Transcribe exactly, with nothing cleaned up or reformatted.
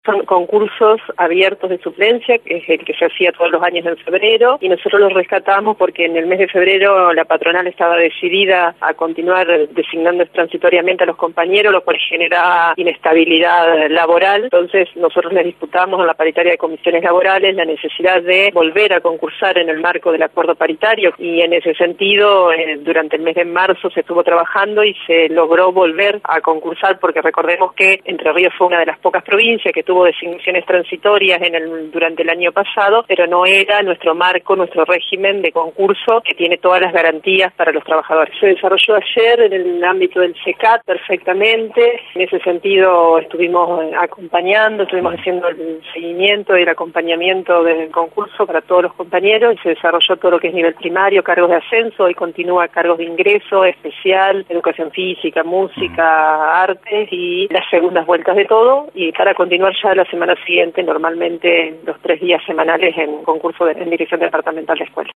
Son concursos abiertos de suplencia, que es el que se hacía todos los años en febrero, y nosotros los rescatamos porque en el mes de febrero la patronal estaba decidida a continuar designando transitoriamente a los compañeros, lo cual genera inestabilidad laboral. Entonces nosotros les disputamos en la paritaria de comisiones laborales la necesidad de volver a concursar en el marco del acuerdo paritario, y en ese sentido eh, durante el mes de marzo se estuvo trabajando y se logró volver a concursar, porque recordemos que Entre Ríos fue una de las pocas provincias que tuvo designaciones transitorias en el, durante el año pasado, pero no era nuestro marco, nuestro régimen de concurso que tiene todas las garantías para los trabajadores. Se desarrolló ayer en el ámbito del C E C A T perfectamente. En ese sentido estuvimos acompañando, estuvimos haciendo el seguimiento y el acompañamiento del concurso para todos los compañeros. Se desarrolló todo lo que es nivel primario, cargos de ascenso, y continúa cargos de ingreso, especial, educación física, música, artes y las segundas vueltas de todo, y para continuar ya la semana siguiente, normalmente los tres días semanales en concurso de en dirección departamental de escuela.